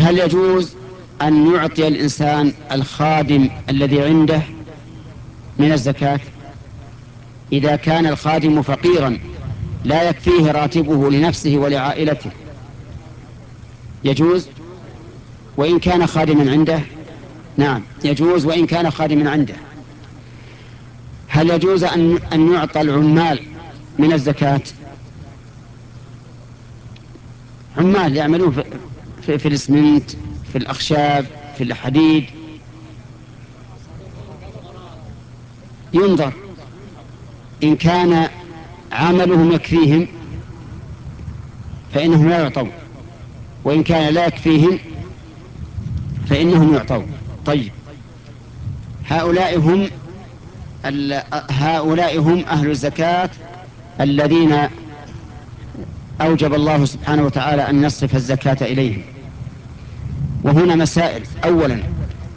هل يجوز أن يعطي الإنسان الخادم الذي عنده من الزكاة إذا كان الخادم فقيرا لا يكفيه راتبه لنفسه ولعائلته؟ يجوز وإن كان خادما عنده؟ نعم يجوز وإن كان خادما عنده. هل يجوز أن يعطى العمال من الزكاة؟ عمال يعملون في الإسمنت، في الأخشاب، في الحديد، ينظر إن كان عملهم يكفيهم فإنهم لا يعطون، وإن كان لا يكفيهم فإنهم يعطون. طيب، هؤلاء هم أهل الزكاة الذين أوجب الله سبحانه وتعالى أن نصرف الزكاة إليهم. وهنا مسائل. أولا،